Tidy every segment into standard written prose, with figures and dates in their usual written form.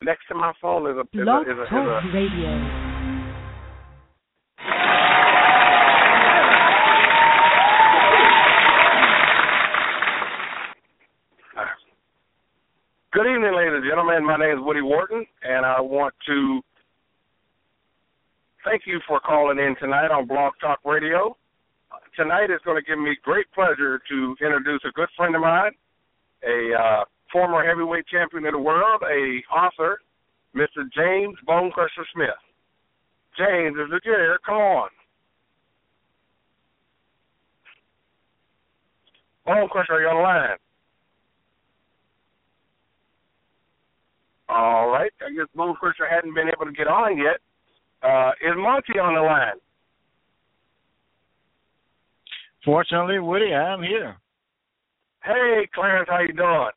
next to my phone is a Blog Talk Radio. Good evening, ladies and gentlemen. My name is Woody Wharton, and I want to thank you for calling in tonight on Blog Talk Radio. Tonight is going to give me great pleasure to introduce a good friend of mine, a former heavyweight champion of the world, a author, Mr. James Bonecrusher Smith. James, is it here? Come on. Bonecrusher, are you on the line? All right. I guess Bonecrusher hadn't been able to get on yet. Is Monty on the line? Fortunately, Woody, I'm here. Hey, Clarence, how you doing?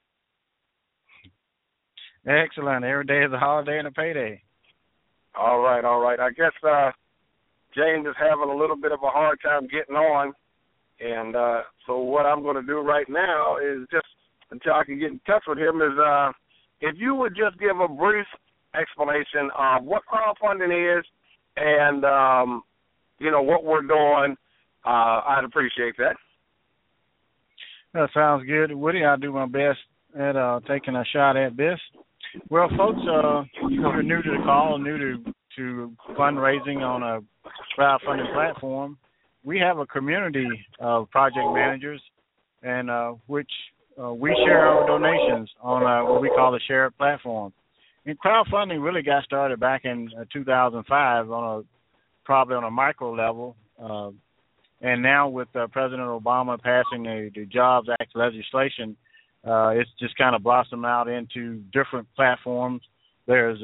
Excellent. Every day is a holiday and a payday. All right. I guess James is having a little bit of a hard time getting on, and so what I'm going to do right now is just until I can get in touch with him is if you would just give a brief explanation of what crowdfunding is and, what we're doing, I'd appreciate that. That sounds good. Woody, I'll do my best at taking a shot at this. Well, folks, if you're new to the call, new to fundraising on a crowdfunding platform, we have a community of project managers and which we share our donations on what we call the shared platform. And crowdfunding really got started back in 2005 probably on a micro level. And now with President Obama passing the Jobs Act legislation, it's just kind of blossomed out into different platforms. There's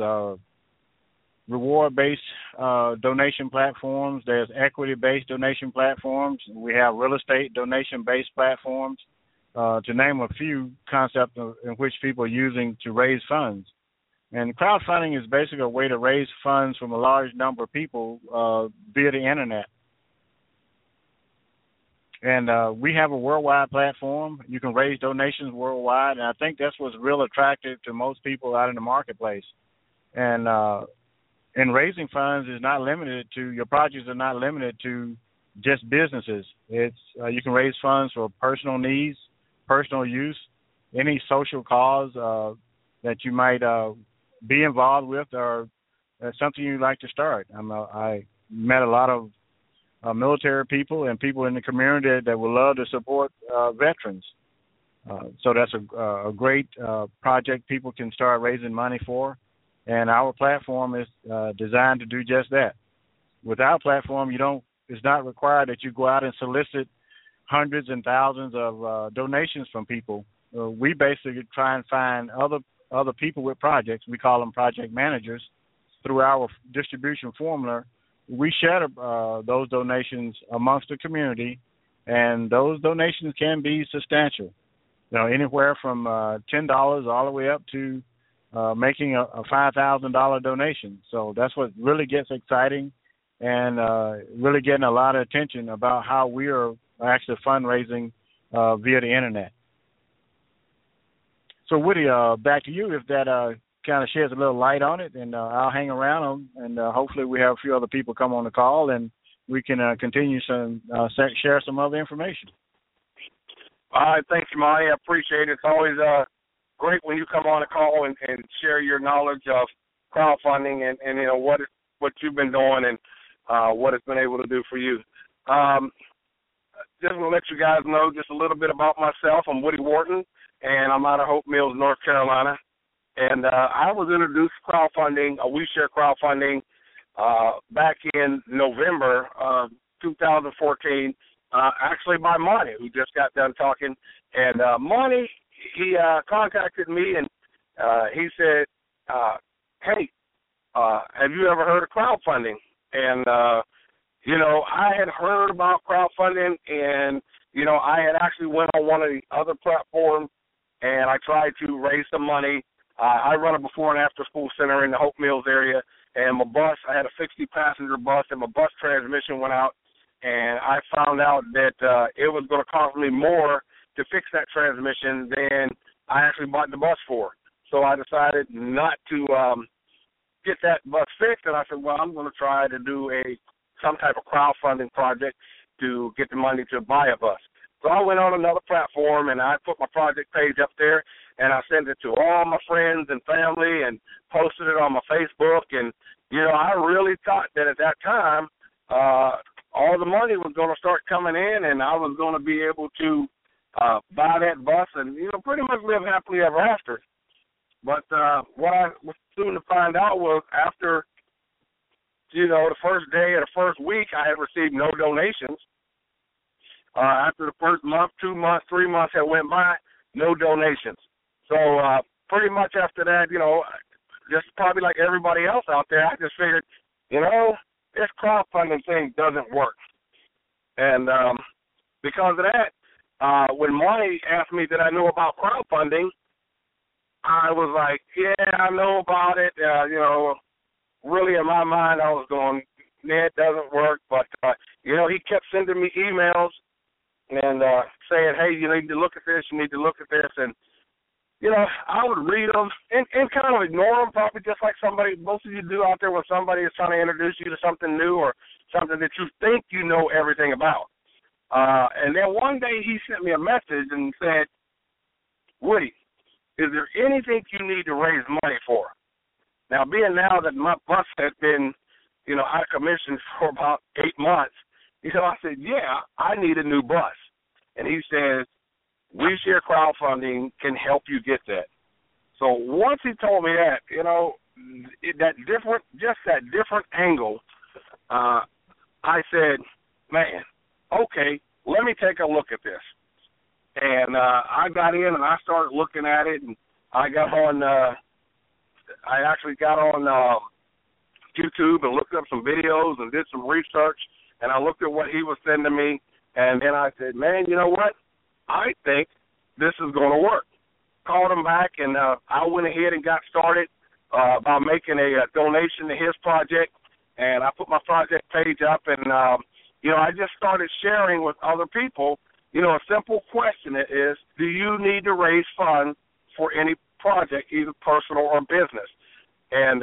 reward-based donation platforms. There's equity-based donation platforms. We have real estate donation-based platforms. To name a few concepts in which people are using to raise funds. And crowdfunding is basically a way to raise funds from a large number of people via the Internet. And we have a worldwide platform. You can raise donations worldwide, and I think that's what's real attractive to most people out in the marketplace. And raising funds is not limited to, your projects are not limited to just businesses. It's you can raise funds for personal needs, personal use, any social cause that you might be involved with or something you'd like to start. I met a lot of military people and people in the community that would love to support veterans. So that's a great project people can start raising money for. And our platform is designed to do just that. With our platform, it's not required that you go out and solicit hundreds and thousands of donations from people. We basically try and find other people with projects. We call them project managers. Through our distribution formula, we share those donations amongst the community, and those donations can be substantial. Anywhere from $10 all the way up to making a $5,000 donation. So that's what really gets exciting and really getting a lot of attention about how we are actually fundraising via the Internet. So, Woody, back to you if that kind of sheds a little light on it, and I'll hang around, and hopefully we have a few other people come on the call, and we can continue share some other information. All right, thank you, Monty. I appreciate it. It's always great when you come on the call and share your knowledge of crowdfunding and what you've been doing and what it's been able to do for you. Just want to let you guys know just a little bit about myself. I'm Woody Wharton, and I'm out of Hope Mills, North Carolina. And I was introduced to crowdfunding, We Share crowdfunding, back in November of 2014, actually by Monty, who just got done talking. And Monty, he contacted me, and he said, hey, have you ever heard of crowdfunding? And I had heard about crowdfunding, and, I had actually went on one of the other platforms, and I tried to raise some money. I run a before and after school center in the Hope Mills area, and I had a 60-passenger bus, and my bus transmission went out, and I found out that it was going to cost me more to fix that transmission than I actually bought the bus for. So I decided not to get that bus fixed, and I said, well, I'm going to try to do some type of crowdfunding project to get the money to buy a bus. So I went on another platform, and I put my project page up there, and I sent it to all my friends and family and posted it on my Facebook. And, I really thought that at that time all the money was going to start coming in, and I was going to be able to buy that bus and, pretty much live happily ever after. But what I was soon to find out was after, the first day or the first week, I had received no donations. After the first month, 2 months, 3 months had went by, no donations. So pretty much after that, just probably like everybody else out there, I just figured, this crowdfunding thing doesn't work. And because of that, when Marty asked me that I knew about crowdfunding, I was like, yeah, I know about it. Really in my mind, I was going, it doesn't work. But, he kept sending me emails and saying, hey, you need to look at this, you need to look at this. And, I would read them and kind of ignore them, probably just like most of you do out there when somebody is trying to introduce you to something new or something that you think you know everything about. And then one day he sent me a message and said, Woody, is there anything you need to raise money for? Now, being now that my bus has been, out of commission for about 8 months, I said, yeah, I need a new bus. And he says, We Share Crowdfunding can help you get that. So once he told me that, that different angle, I said, man, okay, let me take a look at this. And I got in and I started looking at it, and I actually got on YouTube and looked up some videos and did some research, and I looked at what he was sending me, and then I said, man, you know what? I think this is going to work. Called him back, and I went ahead and got started by making a donation to his project, and I put my project page up, and, I just started sharing with other people. A simple question is, do you need to raise funds for any project, either personal or business? And,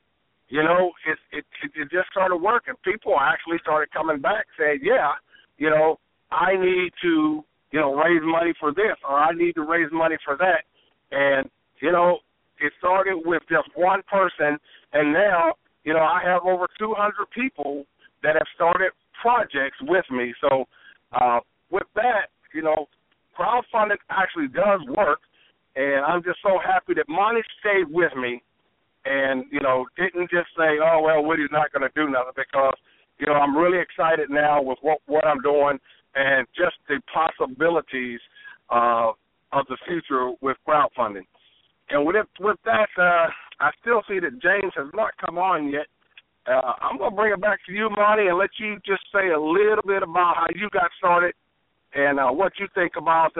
it just started working. People actually started coming back saying, yeah, I need to, raise money for this, or I need to raise money for that. And, it started with just one person, and now, I have over 200 people that have started projects with me. So, with that, crowdfunding actually does work, and I'm just so happy that Monty stayed with me and, didn't just say, oh, well, Woody's not going to do nothing, because, I'm really excited now with what I'm doing and just the possibilities of the future with crowdfunding. And with that, I still see that James has not come on yet. I'm going to bring it back to you, Monty, and let you just say a little bit about how you got started and what you think about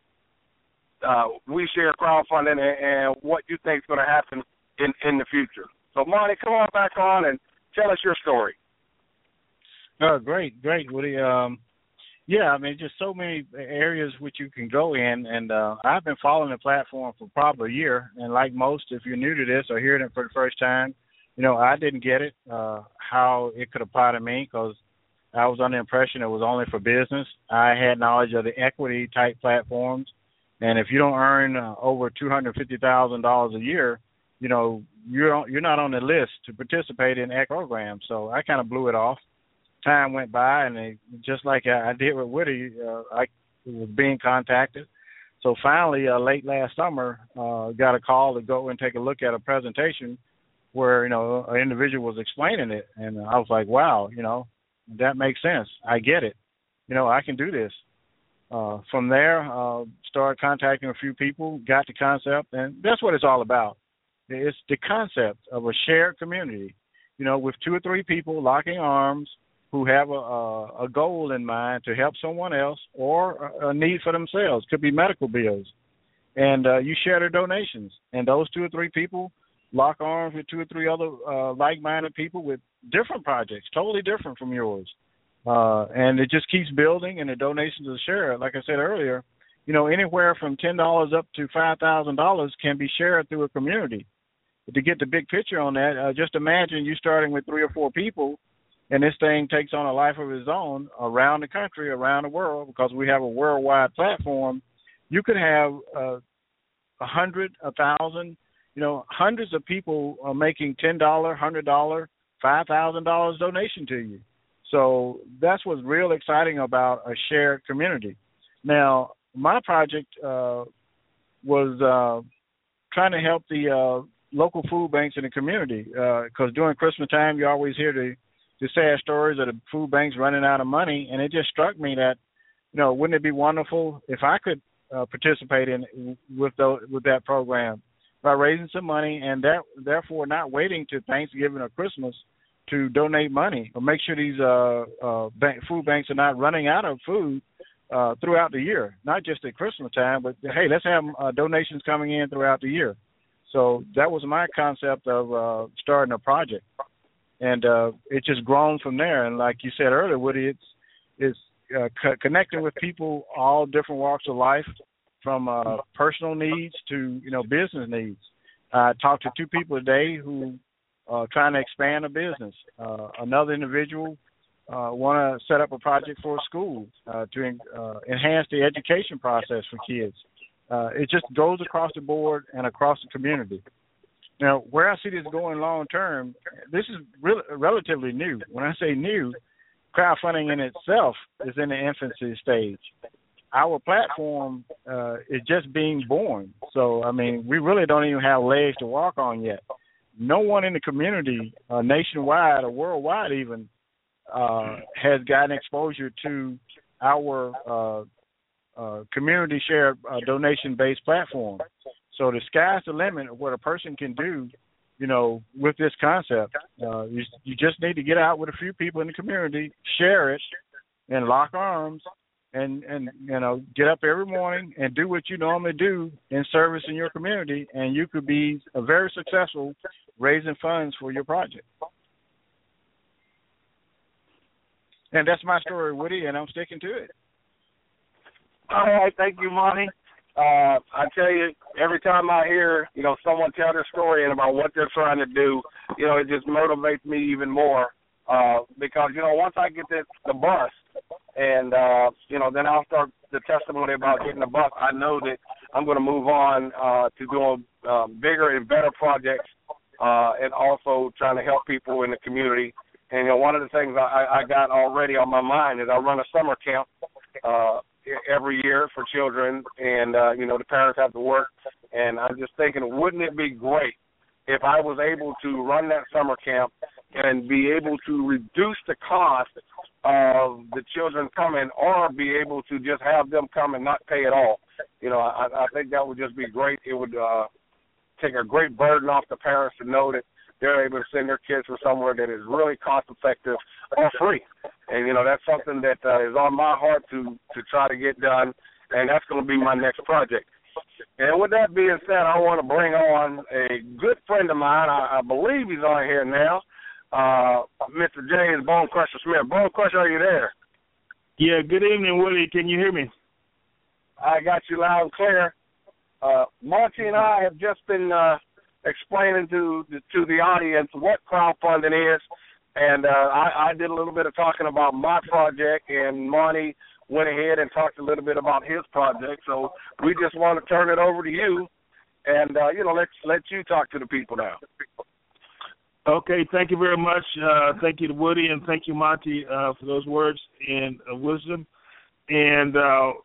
We Share Crowdfunding and what you think is going to happen in the future. So, Monty, come on back on and tell us your story. Great, Woody. Just so many areas which you can go in, and I've been following the platform for probably a year, and like most, if you're new to this or hearing it for the first time, I didn't get it, how it could apply to me, because I was under the impression it was only for business. I had knowledge of the equity-type platforms, and if you don't earn over $250,000 a year, you're not on the list to participate in equity programs. So I kind of blew it off. Time went by, and just like I did with Woody, I was being contacted. So finally, late last summer, got a call to go and take a look at a presentation where, an individual was explaining it. And I was like, wow, that makes sense. I get it. I can do this. From there, started contacting a few people, got the concept, and that's what it's all about. It's the concept of a shared community, with 2 or 3 people locking arms who have a goal in mind to help someone else or a need for themselves. Could be medical bills. And you share their donations. And those 2 or 3 people lock arms with 2 or 3 other like-minded people with different projects, totally different from yours. And it just keeps building, and the donations are shared. Like I said earlier, anywhere from $10 up to $5,000 can be shared through a community. To get the big picture on that, just imagine you starting with 3 or 4 people, and this thing takes on a life of its own around the country, around the world, because we have a worldwide platform. You could have 100, 1,000, hundreds of people are making $10, $100, $5,000 donation to you. So that's what's real exciting about a shared community. Now, my project was trying to help the local food banks in the community, because during Christmas time, you always hear the sad stories of the food banks running out of money, and it just struck me that, wouldn't it be wonderful if I could participate with that program by raising some money and therefore not waiting to Thanksgiving or Christmas to donate money, or make sure these food banks are not running out of food throughout the year, not just at Christmas time, but, hey, let's have donations coming in throughout the year. So that was my concept of starting a project. And it's just grown from there. And like you said earlier, Woody, it's connecting with people, all different walks of life, from personal needs to, business needs. I talked to 2 people today who are trying to expand a business. Another individual want to set up a project for a school to enhance the education process for kids. It just goes across the board and across the community. Now, where I see this going long term, this is relatively new. When I say new, crowdfunding in itself is in the infancy stage. Our platform is just being born. So, we really don't even have legs to walk on yet. No one in the community, nationwide or worldwide even, has gotten exposure to our community shared donation-based platform. So the sky's the limit of what a person can do, with this concept. You just need to get out with a few people in the community, share it, and lock arms, and get up every morning and do what you normally do in service in your community, and you could be very successful raising funds for your project. And that's my story, Woody, and I'm sticking to it. All right, thank you, Monty. I tell you, every time I hear, someone tell their story and about what they're trying to do, it just motivates me even more, because, once I get the bus and, then I'll start the testimony about getting the bus, I know that I'm going to move on to doing bigger and better projects, and also trying to help people in the community. And, one of the things I got already on my mind is I run a summer camp every year for children, and, the parents have to work. And I'm just thinking, wouldn't it be great if I was able to run that summer camp and be able to reduce the cost of the children coming, or be able to just have them come and not pay at all. I think that would just be great. It would take a great burden off the parents to know that they're able to send their kids to somewhere that is really cost-effective or free. And, that's something that is on my heart to try to get done, and that's going to be my next project. And with that being said, I want to bring on a good friend of mine. I believe he's on here now, Mr. James Bone Crusher Smith. Bone Crusher, are you there? Yeah, good evening, Woody. Can you hear me? I got you loud and clear. Monty and I have just been explaining to the audience what crowdfunding is, and I did a little bit of talking about my project, and Monty went ahead and talked a little bit about his project. So we just want to turn it over to you, and let you talk to the people now. Okay, thank you very much. Thank you to Woody, and thank you, Monty, for those words and wisdom. And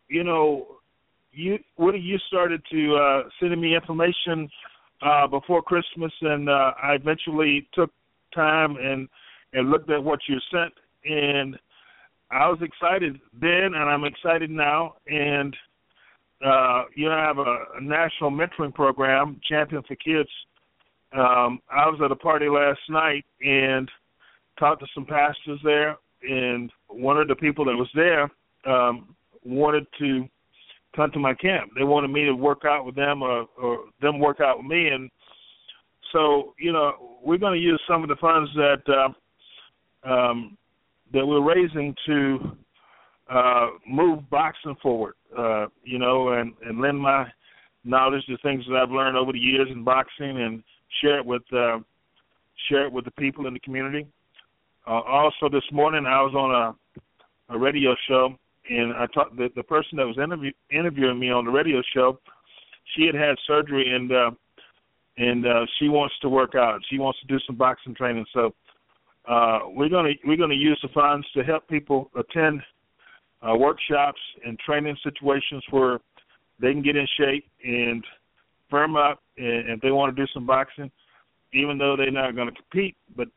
Woody, you started to sending me information before Christmas, and I eventually took time and looked at what you sent, and I was excited then, and I'm excited now. And I have a national mentoring program, Champion for Kids. I was at a party last night and talked to some pastors there, and one of the people that was there wanted to come to my camp. They wanted me to work out with them or them work out with me. And so, we're going to use some of the funds that we're raising to move boxing forward, and lend my knowledge to things that I've learned over the years in boxing and share it with the people in the community. Also, this morning I was on a radio show, and I talked the person that was interviewing me on the radio show. She had surgery, and she wants to work out. She wants to do some boxing training. So we're gonna use the funds to help people attend workshops and training situations where they can get in shape and firm up, and if they want to do some boxing, even though they're not going to compete. But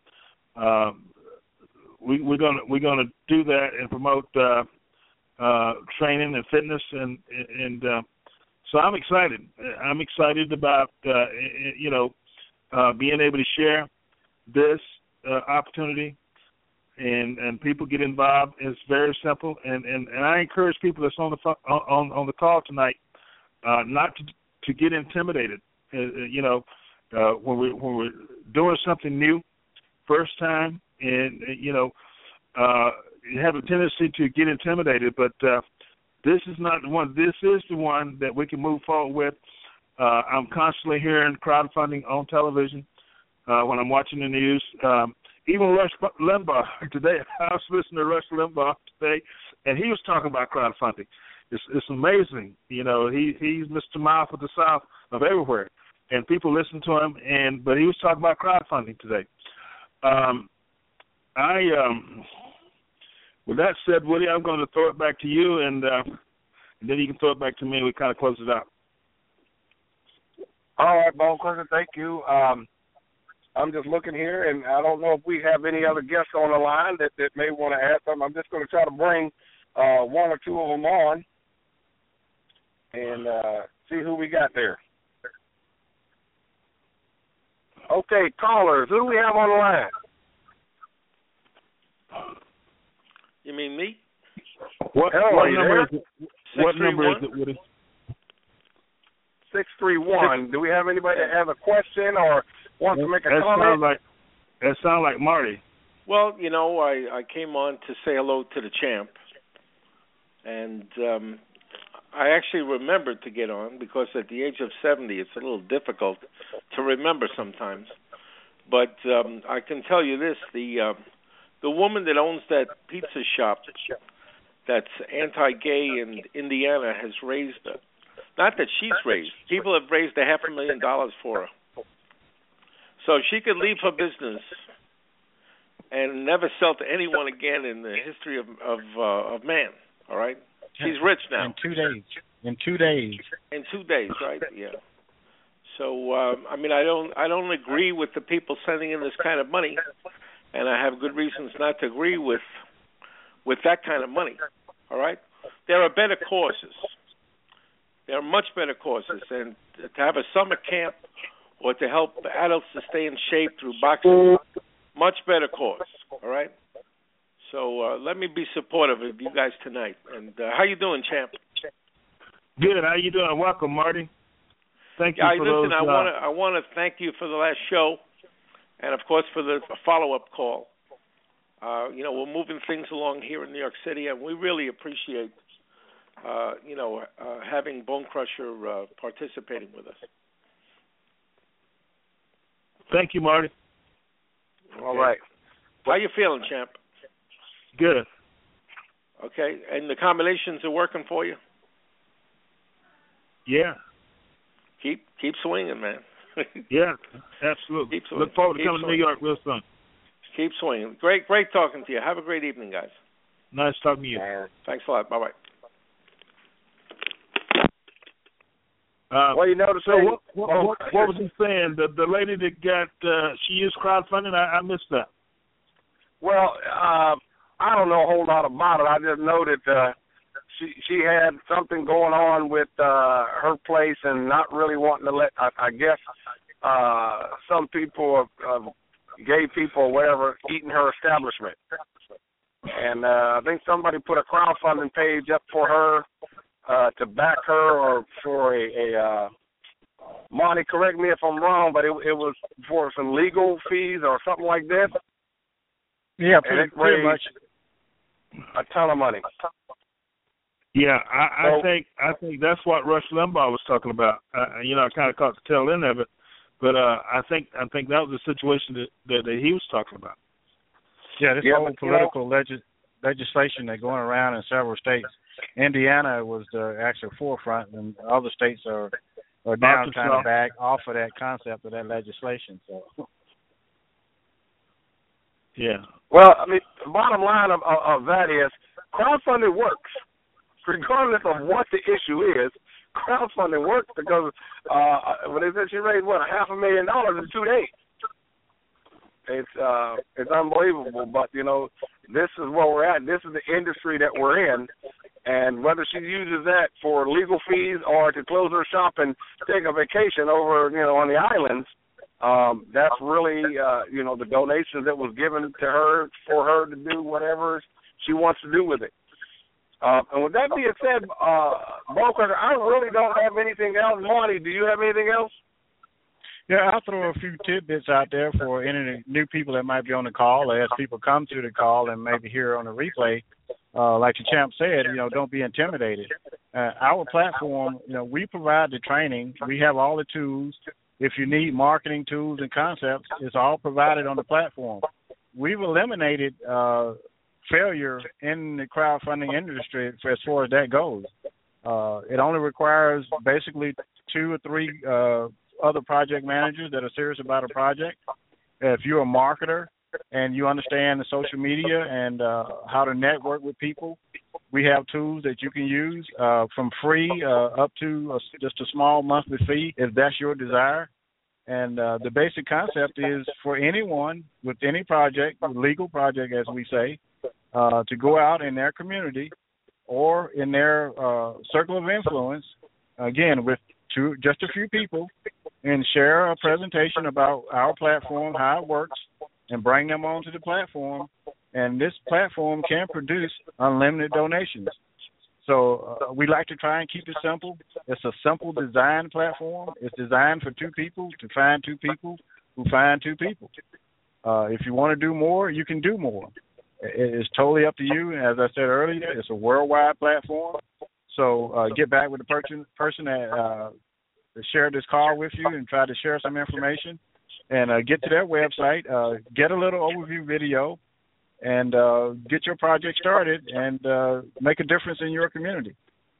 we're gonna do that and promote training and fitness, and so I'm excited. I'm excited about being able to share this opportunity, and people get involved. It's very simple, and I encourage people that's on the call tonight not to get intimidated. When we're doing something new, first time, and you have a tendency to get intimidated, but this is not the one. This is the one that we can move forward with. I'm constantly hearing crowdfunding on television when I'm watching the news. Even Rush Limbaugh today, I was listening to Rush Limbaugh today, and he was talking about crowdfunding. It's amazing. He's Mr. Mouth of the South of everywhere, and people listen to him. But he was talking about crowdfunding today. With that said, Woody, I'm going to throw it back to you, and then you can throw it back to me, and we kind of close it out. All right, Bone Crusher, thank you. I'm just looking here, and I don't know if we have any other guests on the line that may want to add something. I'm just going to try to bring one or two of them on and see who we got there. Okay, callers, who do we have on the line? You mean me? What number is it, Woody? 631. Do we have anybody that has a question or wants to make a comment? That sounds like Marty. Well, I came on to say hello to the champ, and I actually remembered to get on because at the age of 70, it's a little difficult to remember sometimes. But I can tell you this: the woman that owns that pizza shop that's anti-gay in Indiana has raised not that she's raised. People have raised $500,000 for her. So she could leave her business and never sell to anyone again in the history of man. All right, she's rich now. In 2 days. In 2 days, right? Yeah. So I don't agree with the people sending in this kind of money, and I have good reasons not to agree with that kind of money. All right, there are better causes. There are much better causes, and to have a summer camp or to help adults to stay in shape through boxing, much better cause, all right? So let me be supportive of you guys tonight. And how you doing, champ? Good. How you doing? Welcome, Marty. Thank you for those. I want to thank you for the last show, and of course for the follow-up call. We're moving things along here in New York City, and we really appreciate having Bone Crusher participating with us. Thank you, Marty. Okay. All right. How you feeling, champ? Good. Okay, and the combinations are working for you? Yeah. Keep swinging, man. Yeah, absolutely. Look forward to coming to New York real soon. Keep swinging. Great talking to you. Have a great evening, guys. Nice talking to you. Thanks a lot. Bye-bye. Well, so what was he saying? The lady that got she used crowdfunding. I missed that. Well, I don't know a whole lot about it. I just know that she had something going on with her place and not really wanting to let. I guess some people, gay people or whatever, eating her establishment. And I think somebody put a crowdfunding page up for her. To back her or for a Monty, correct me if I'm wrong, but it was for some legal fees or something like this. Yeah, pretty much. A ton of money. Yeah, I think that's what Rush Limbaugh was talking about. I kind of caught the tail end of it, but I think that was the situation that he was talking about. Yeah, this whole political legislation that's going around in several states. Indiana was the actual forefront, and other states are now trying to back off of that concept of that legislation. So. Yeah. Well, I mean, the bottom line of that is crowdfunding works. Regardless of what the issue is, crowdfunding works because when they said she raised $500,000 in 2 days. It's unbelievable, but this is where we're at. This is the industry that we're in, and whether she uses that for legal fees or to close her shop and take a vacation over on the islands, that's really the donations that was given to her for her to do whatever she wants to do with it. And with that being said, Bowcracker, I really don't have anything else. Marty, do you have anything else? Yeah, I'll throw a few tidbits out there for any new people that might be on the call, or as people come to the call and maybe hear on the replay. Like the champ said, don't be intimidated. Our platform, we provide the training. We have all the tools. If you need marketing tools and concepts, it's all provided on the platform. We've eliminated failure in the crowdfunding industry as far as that goes. It only requires basically 2 or 3 other project managers that are serious about a project. If you're a marketer and you understand the social media and how to network with people, we have tools that you can use from free up to just a small monthly fee if that's your desire. And the basic concept is for anyone with any project, legal project as we say, to go out in their community or in their circle of influence, again, with just a few people, and share a presentation about our platform, how it works, and bring them onto the platform. And this platform can produce unlimited donations. So we like to try and keep it simple. It's a simple design platform. It's designed for 2 people to find 2 people who find 2 people. If you want to do more, you can do more. It's totally up to you. As I said earlier, it's a worldwide platform. So get back with the person that shared this call with you and try to share some information. And get to their website, get a little overview video, and get your project started and make a difference in your community.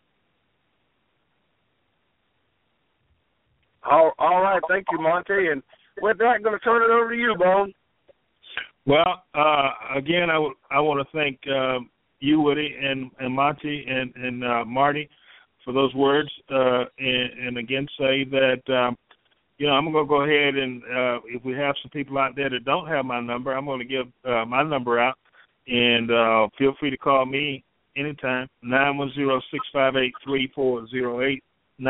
All right. Thank you, Monty. And with that, I'm going to turn it over to you, Bone. Well, again, I want to thank you, Woody, and Monty, and Marty for those words, and again say that, I'm going to go ahead and if we have some people out there that don't have my number, I'm going to give my number out, and feel free to call me anytime, 910-658-3408,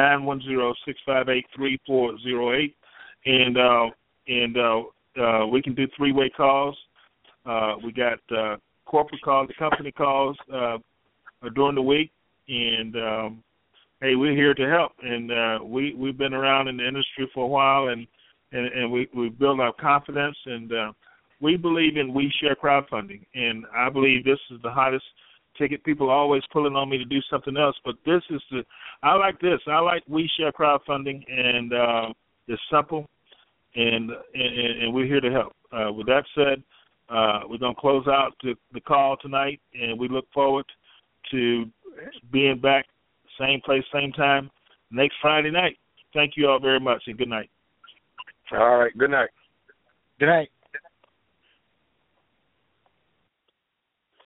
910-658-3408, and we can do 3-way calls. We got corporate calls, the company calls during the week, and hey, we're here to help, and we've been around in the industry for a while, and we've built our confidence, and we believe in We Share crowdfunding, and I believe this is the hottest ticket. People are always pulling on me to do something else, but this is I like this. I like We Share crowdfunding, and it's simple, and we're here to help. With that said, we're going to close out the call tonight, and we look forward to being back same place, same time, next Friday night. Thank you all very much, and good night. All right, good night. Good night.